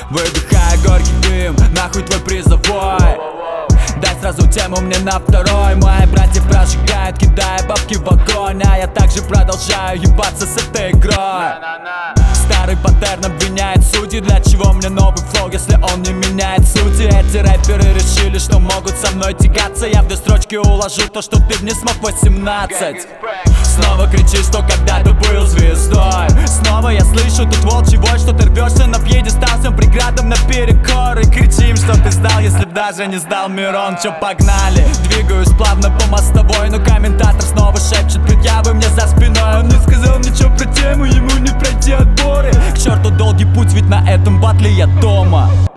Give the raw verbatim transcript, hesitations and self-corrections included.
Выдыхая горький дым, нахуй твой призовой. Дай сразу тему мне на второй. Мои братья прожигают, кидая бабки в огонь, а я также продолжаю ебаться с этой игрой. Старый паттерн обвиняет судьи. Для чего мне новый флоу, если он не меняет сути? Эти рэперы решили, что могут со мной тягаться. Я в две строчки уложу то, что ты не смог восемнадцать. Снова кричишь, что когда-то был звездой. Снова я слышу тут волчий вой, что ты рвешься на пьедестал, всем преградам наперекор. И кричим, что ты сдал, если б даже не сдал Мирон. Чё, погнали? Двигаюсь плавно по мостовой, но комментатор снова шепчет предъявы мне за спиной. Он не сказал ничего про тему, ему не пройти отборы. К черту долгий путь, ведь на этом батле я дома.